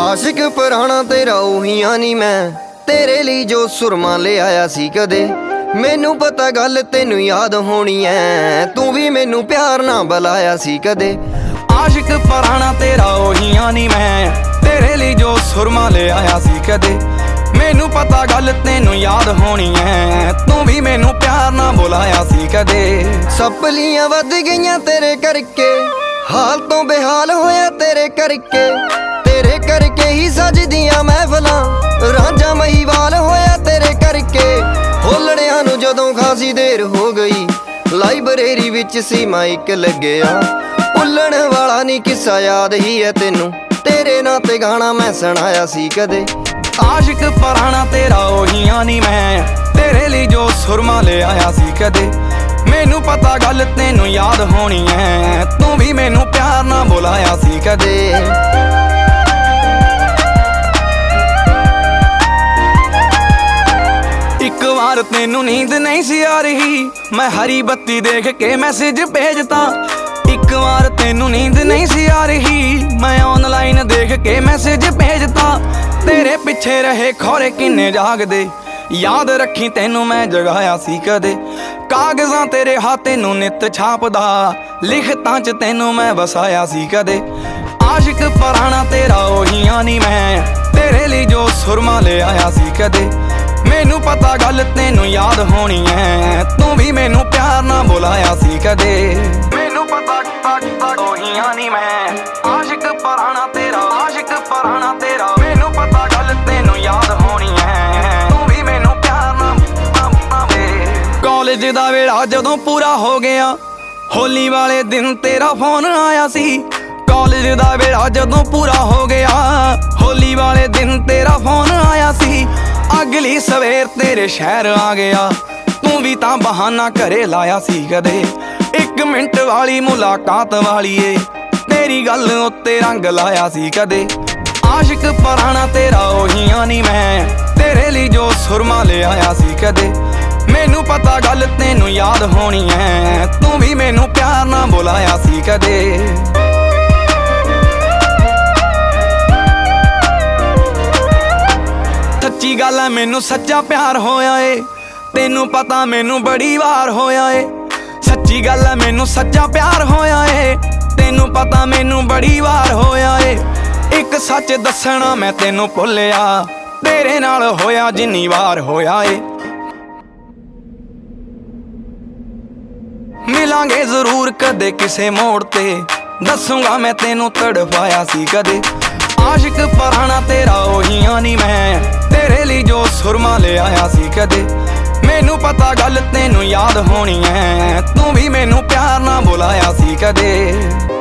ਆਸ਼ਿਕ ਪੁਰਾਣਾ ਤੇਰਾ ਉਹੀਆਂ ਨੀ ਮੈਂ, ਤੇਰੇ ਲਈ ਜੋ ਸੁਰਮਾ ਲੈ ਆਇਆ ਸੀ ਕਦੇ। ਮੈਨੂੰ ਪਤਾ ਗੱਲ ਤੈਨੂੰ ਯਾਦ ਹੋਣੀ ਐ, ਤੂੰ ਵੀ ਮੈਨੂੰ ਪਿਆਰ ਨਾ ਬੁਲਾਇਆ ਸੀ ਕਦੇ। ਆਸ਼ਿਕ ਪੁਰਾਣਾ ਤੇਰਾ ਉਹੀਆਂ ਨੀ ਮੈਂ, ਤੇਰੇ ਲਈ ਜੋ ਸੁਰਮਾ ਲੈ ਆਇਆ ਸੀ ਕਦੇ। ਮੈਨੂੰ ਪਤਾ ਗੱਲ ਤੈਨੂੰ ਯਾਦ ਹੋਣੀ ਐ, ਤੂੰ ਵੀ ਮੈਨੂੰ ਪਿਆਰ ਨਾ ਬੁਲਾਇਆ ਸੀ ਕਦੇ। ਸਪਲੀਆਂ ਵੱਧ ਗਈਆਂ ਤੇਰੇ ਕਰਕੇ, ਹਾਲ ਤੋਂ ਬੇਹਾਲ ਹੋਇਆ ਤੇਰੇ ਕਰਕੇ। ਤੇਰੇ ਕਰਕੇ ਹੀ ਸਜਦੀਆਂ ਮਹਿਫਲਾਂ, ਰਾਂਝਾ ਮਹੀਵਾਲ ਹੋਇਆ ਤੇਰੇ ਕਰਕੇ। ਹੋਲੜਿਆਂ ਨੂੰ ਜਦੋਂ ਖਾਸੀ ਦੇਰ ਹੋ ਗਈ, ਲਾਇਬ੍ਰੇਰੀ ਵਿੱਚ ਸੀ ਮਾਈਕ ਲੱਗਿਆ। ਭੁੱਲਣ ਵਾਲਾ ਨੀ ਕਿੱਸਾ ਯਾਦ ਹੀ ਹੈ ਤੈਨੂੰ, ਤੇਰੇ ਨਾਂ ਤੇ ਗਾਣਾ ਮੈਂ ਸੁਣਾਇਆ ਸੀ ਕਦੇ। ਆਸ਼ਿਕ ਪੁਰਾਣਾ ਤੇਰਾ ਉਹੀਆਂ ਨੀ ਮੈਂ, ਤੇਰੇ ਲਈ ਜੋ ਸੁਰਮਾ ਲੈ ਆਇਆ ਸੀ ਕਦੇ। ਮੈਨੂੰ ਪਤਾ ਗੱਲ ਤੈਨੂੰ ਯਾਦ ਹੋਣੀ ਐ, ਤੂੰ ਵੀ ਮੈਨੂੰ ਪਿਆਰ ਨਾ ਬੁਲਾਇਆ ਸੀ ਕਦੇ। ਇੱਕ ਵਾਰ ਤੈਨੂੰ ਨੀਂਦ ਨਹੀਂ ਸੀ ਆ ਰਹੀ, ਮੈਂ ਹਰੀ ਬੱਤੀ ਦੇਖ ਕੇ ਮੈਸੇਜ ਭੇਜਤਾ। ਇੱਕ ਵਾਰ ਤੈਨੂੰ ਨੀਂਦ ਨਹੀਂ ਸੀ ਆ ਰਹੀ, ਮੈਂ ਆਨਲਾਈਨ ਦੇਖ ਕੇ ਮੈਸੇਜ ਭੇਜਤਾ। ਤੇਰੇ ਪਿੱਛੇ ਰਹੇ ਖੌਰੇ ਕਿੰਨੇ ਜਾਗਦੇ, ਯਾਦ ਰੱਖੀ ਤੈਨੂੰ ਮੈਂ ਜਗਾਇਆ ਸੀ ਕਦੇ। ਕਾਗਜ਼ਾਂ ਤੇਰੇ ਹੱਥ ਨੂੰ ਨਿੱਤ ਛਾਪਦਾ, ਲਿਖਤਾਂ 'ਚ ਤੈਨੂੰ ਮੈਂ ਵਸਾਇਆ ਸੀ ਕਦੇ। ਆਸ਼ਿਕ ਪੁਰਾਣਾ ਤੇਰਾ ਉਹੀਆਂ ਨੀ ਮੈਂ, ਤੇਰੇ ਲਈ ਜੋ ਸੁਰਮਾ ਲੈ ਆਇਆ ਸੀ ਕਦੇ। ਮੈਨੂੰ ਪਤਾ ਗੱਲ ਤੈਨੂੰ ਯਾਦ ਹੋਣੀ ਐ, ਤੂੰ ਵੀ ਮੈਨੂੰ ਪਿਆਰ ਨਾ ਬੁਲਾਇਆ ਸੀ ਕਦੇ। ਮੈਨੂੰ ਪਤਾ ਉਹੀਆਂ ਨੀ ਮੈਂ, ਆਸ਼ਿਕ ਪੁਰਾਣਾ ਤੇਰਾ, ਆਸ਼ਿਕ ਪੁਰਾਣਾ ਤੇਰਾ। ਮੈਨੂੰ ਪਤਾ ਗੱਲ ਤੈਨੂੰ ਯਾਦ ਹੋਣੀ ਐ, ਤੂੰ ਵੀ ਮੈਨੂੰ ਪਿਆਰ ਨਾ ਬੁਲਾਵੇ। ਕਾਲਜ ਦਾ ਵੇਲਾ ਜਦੋਂ ਪੂਰਾ ਹੋ ਗਿਆ, ਹੋਲੀ ਵਾਲੇ ਦਿਨ ਤੇਰਾ ਫੋਨ ਆਇਆ ਸੀ। ਕਾਲਜ ਦਾ ਵੇਲਾ ਜਦੋਂ ਪੂਰਾ ਹੋ ਗਿਆ, ਹੋਲੀ ਵਾਲੇ ਦਿਨ ਤੇਰਾ ਫੋਨ ਆਇਆ ਸੀ। ਅਗਲੀ ਸਵੇਰ ਤੇਰੇ ਸ਼ਹਿਰ ਆ ਗਿਆ, ਤੂੰ ਵੀ ਤਾਂ ਬਹਾਨਾ ਘਰੇ ਲਾਇਆ ਸੀ ਕਦੇ। 1 ਮਿੰਟ ਵਾਲੀ ਮੁਲਾਕਾਤ ਵਾਲੀ ਏ, ਤੇਰੀ ਗੱਲ ਉੱਤੇ ਰੰਗ ਲਾਇਆ ਸੀ ਕਦੇ। ਆਸ਼ਿਕ ਪੁਰਾਣਾ ਤੇਰਾ ਉਹੀਆਂ ਨੀ ਮੈਂ, ਤੇਰੇ ਲਈ ਜੋ ਸੁਰਮਾ ਲੈ ਆਇਆ ਸੀ ਕਦੇ। ਮੈਨੂੰ ਪਤਾ ਗੱਲ ਤੈਨੂੰ ਯਾਦ ਹੋਣੀ ਐ, ਤੂੰ ਵੀ ਮੈਨੂੰ ਪਿਆਰ ਨਾ ਬੁਲਾਇਆ ਸੀ ਕਦੇ। ਸੱਚੀ ਗੱਲ ਐ ਮੈਨੂੰ ਸੱਚਾ ਪਿਆਰ ਹੋਇਆ ਏ, ਤੈਨੂੰ ਪਤਾ ਮੈਨੂੰ ਬੜੀ ਵਾਰ ਹੋਇਆ ਏ। ਸੱਚੀ ਗੱਲ ਐ ਮੈਨੂੰ ਸੱਚਾ ਪਿਆਰ ਹੋਇਆ ਏ, ਤੈਨੂੰ ਪਤਾ ਮੈਨੂੰ ਬੜੀ ਵਾਰ ਹੋਇਆ ਏ। ਇੱਕ ਸੱਚ ਦੱਸਣਾ ਮੈਂ ਤੈਨੂੰ ਭੁੱਲਿਆ, ਤੇਰੇ ਨਾਲ ਹੋਇਆ ਜਿੰਨੀ ਵਾਰ ਹੋਇਆ ਏ। ਮਿਲਾਂਗੇ ਜ਼ਰੂਰ ਕਦੇ ਕਿਸੇ ਮੋੜ ਤੇ, ਦੱਸੂਗਾ ਮੈਂ ਤੈਨੂੰ ਤੜਫਾਇਆ ਸੀ ਕਦੇ। ਆਸ਼ਿਕ ਪੁਰਾਣਾ ਤੇਰਾ ਉਹੀਆਂ ਨੀ ਮੈਂ, ਤੇਰੇ ਲਈ ਜੋ ਸੁਰਮਾ ਲੈ ਆਇਆ ਸੀ ਕਦੇ। ਮੈਨੂੰ ਪਤਾ ਗੱਲ ਤੈਨੂੰ ਯਾਦ ਹੋਣੀ ਐ, ਤੂੰ ਵੀ ਮੈਨੂੰ ਪਿਆਰ ਨਾ ਬੁਲਾਇਆ ਸੀ ਕਦੇ।